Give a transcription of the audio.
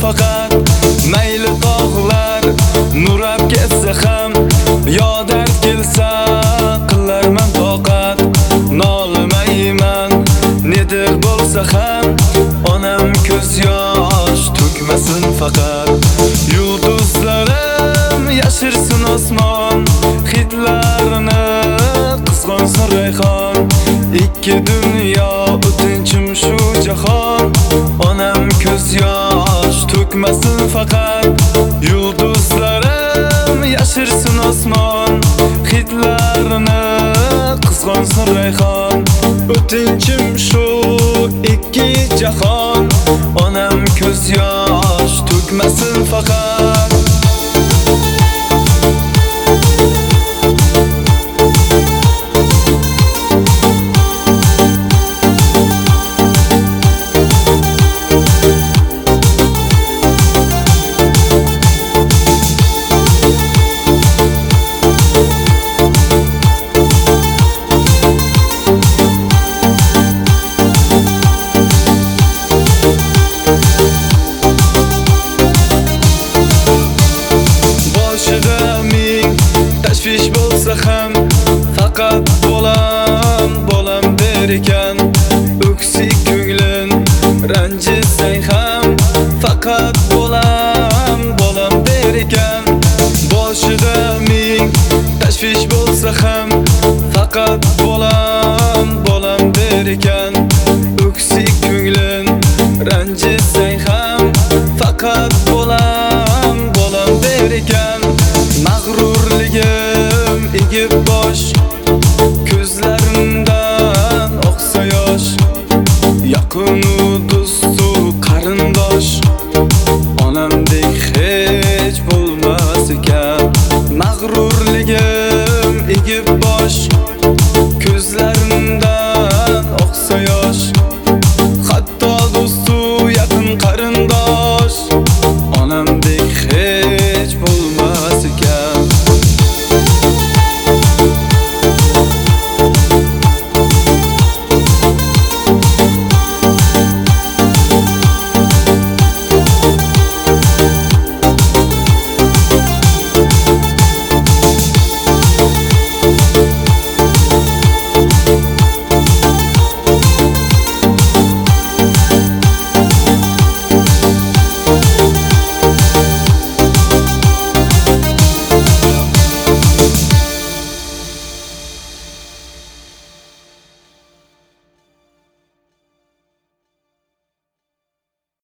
faqat. Mayli tog'lar nurab ketsa ham, yo dard kelsa qilarman toqat. Nolimayman nedir bo'lsa ham, onam ko'z yosh to'kmasin faqat. Yulduzlarim yashirsin osmon, hidlarini qizg'onsin rayhon. Ikki dunyo o'tinchim shu jahon, onam ko'z yosh to'kmasin faqat. Yulduzlarim yashirsin osmon, hidlarini qizg'onsin rayhon. O'tinchim shu ikki jahon, onam ko'z yosh to'kmasin faqat.